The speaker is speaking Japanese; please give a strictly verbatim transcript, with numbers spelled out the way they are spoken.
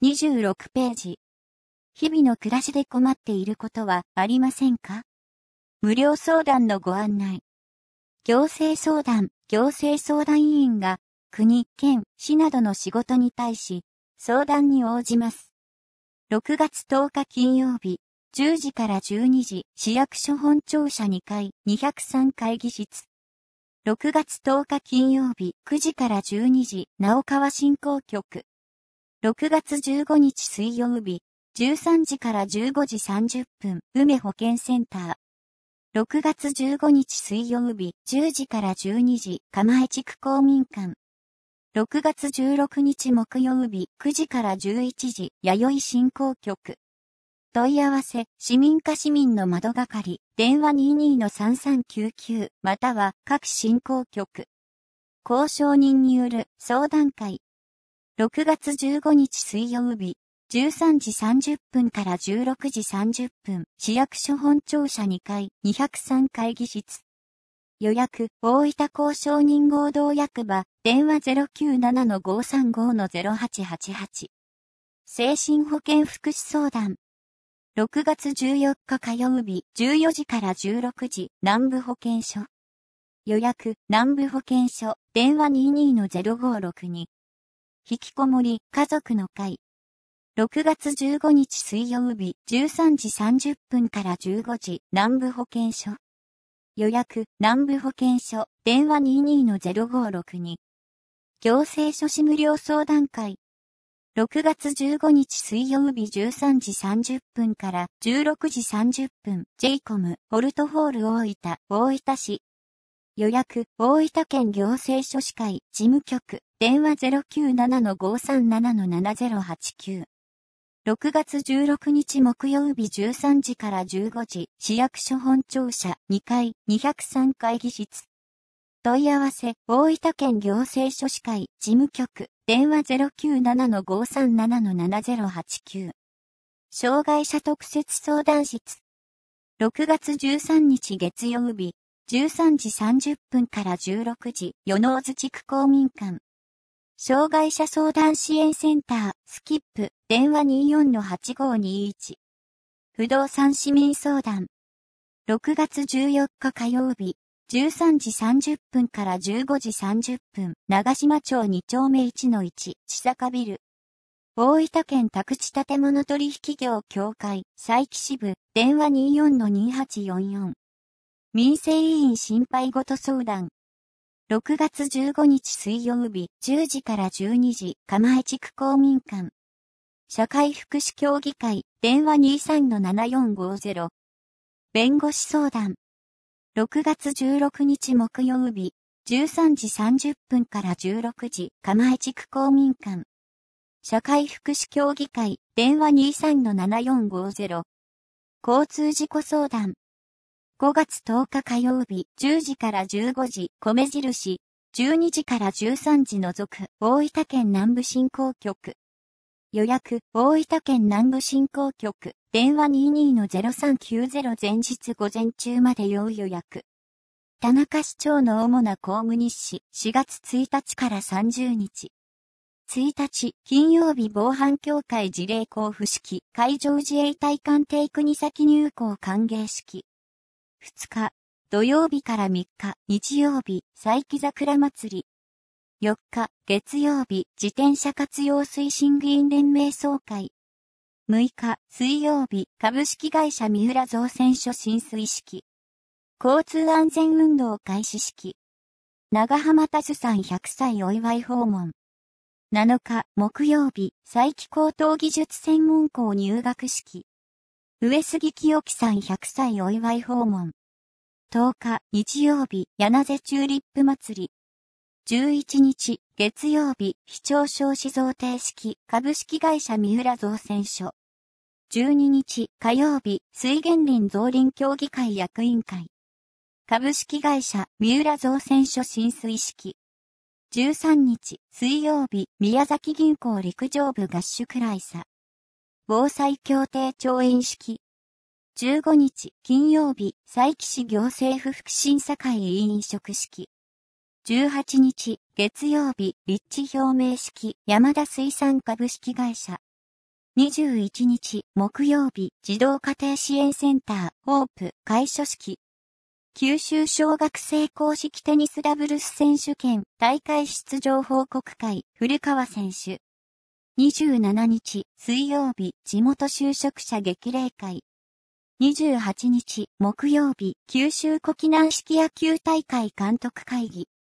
にじゅうろくページ。日々の暮らしで困っていることはありませんか？無料相談のご案内。行政相談、行政相談委員が国、県、市などの仕事に対し相談に応じます。ろくがつとおか金曜日、じゅうじからじゅうにじ、市役所本庁舎にかい、にひゃくさん会議室。ろくがつとおか金曜日、くじからじゅうにじ、直川振興局。ろくがつじゅうごにち水曜日、じゅうさんじからじゅうごじさんじゅっぷん、梅保健センター。ろくがつじゅうごにち水曜日、じゅうじからじゅうにじ、釜江地区公民館。ろくがつじゅうろくにち木曜日、くじからじゅういちじ、弥生振興局。問い合わせ、市民課市民の窓係、電話 にじゅうにのさんさんきゅうきゅう、または各振興局。交渉人による相談会。ろくがつじゅうごにち水曜日、じゅうさんじさんじゅっぷんからじゅうろくじさんじゅっぷん、市役所本庁舎にかい、にひゃくさん会議室。予約、大分交渉人合同役場、電話 ゼロきゅうななのごさんごのゼロはちはちはち。精神保健福祉相談。ろくがつじゅうよっか火曜日、じゅうよじからじゅうろくじ、南部保健所。予約、南部保健所、電話 にじゅうにのゼロごろくに。引きこもり、家族の会。ろくがつじゅうごにち水曜日、じゅうさんじさんじゅっぷんからじゅうごじ、南部保健所。予約、南部保健所、電話 にじゅうにのゼロごろくに。行政書士無料相談会。ろくがつじゅうごにち水曜日じゅうさんじさんじゅっぷんからじゅうろくじさんじゅっぷん、ジェイコム、ホルトホール大分、大分市。予約、大分県行政書士会、事務局、電話 ゼロきゅうななのごさんななのななゼロはちきゅう。ろくがつじゅうろくにち木曜日じゅうさんじからじゅうごじ、市役所本庁舎にかい、にひゃくさん会議室。問い合わせ、大分県行政書士会、事務局、電話 ゼロきゅうななのごさんななのななゼロはちきゅう。障害者特設相談室。ろくがつじゅうさんにち月曜日、じゅうさんじさんじゅっぷんからじゅうろくじ、与野津地区公民館。障害者相談支援センター、スキップ、電話 にじゅうよんのはちごにいち。不動産市民相談。ろくがつじゅうよっか火曜日、じゅうさんじさんじゅっぷんからじゅうごじさんじゅっぷん、長島町にちょうめいちのいち、千坂ビル。大分県宅地建物取引業協会、佐伯支部、電話 にじゅうよんのにはちよんよん。民生委員心配ごと相談。ろくがつじゅうごにち水曜日、じゅうじからじゅうにじ、釜江地区公民館。社会福祉協議会、電話 にじゅうさんのななよんごゼロ。弁護士相談。ろくがつじゅうろくにち木曜日、じゅうさんじさんじゅっぷんからじゅうろくじ、釜江地区公民館。社会福祉協議会、電話 にじゅうさんのななよんごゼロ。交通事故相談。ごがつとおか火曜日、じゅうじからじゅうごじ、米印、じゅうにじからじゅうさんじ除く、大分県南部振興局。予約、大分県南部振興局、電話 にじゅうにのゼロさんきゅうゼロ前日午前中まで要予約。田中市長の主な公務日誌、しがつついたちからさんじゅうにち。ついたち、金曜日防犯協会事例交付式、海上自衛隊艦艇国崎入港歓迎式。ふつか、土曜日からみっか、日曜日、佐伯桜祭り。よっか、月曜日、自転車活用推進議員連盟総会。むいか、水曜日、株式会社三浦造船所進水式。交通安全運動開始式。長浜田さんひゃくさいお祝い訪問。なのか、木曜日、佐伯高等技術専門校入学式。上杉清樹さんひゃくさいお祝い訪問。とおか、日曜日、柳瀬チューリップ祭り。じゅういちにち、月曜日、非庁証子贈呈式、株式会社三浦造船所。じゅうににち、火曜日、水源林造林協議会役員会。株式会社三浦造船所進水式。じゅうさんにち、水曜日、宮崎銀行陸上部合宿来佐。防災協定調印式。じゅうごにち、金曜日、佐伯市行政府福審査会委員職式。じゅうはちにち、月曜日、立地表明式、山田水産株式会社。 にじゅういちにち木曜日、児童家庭支援センター、ホープ、開所式。九州小学生公式テニスダブルス選手権大会出場報告会、古川選手。にじゅうしちにち水曜日、地元就職者激励会。にじゅうはちにち木曜日、九州古畿軟式野球大会監督会議。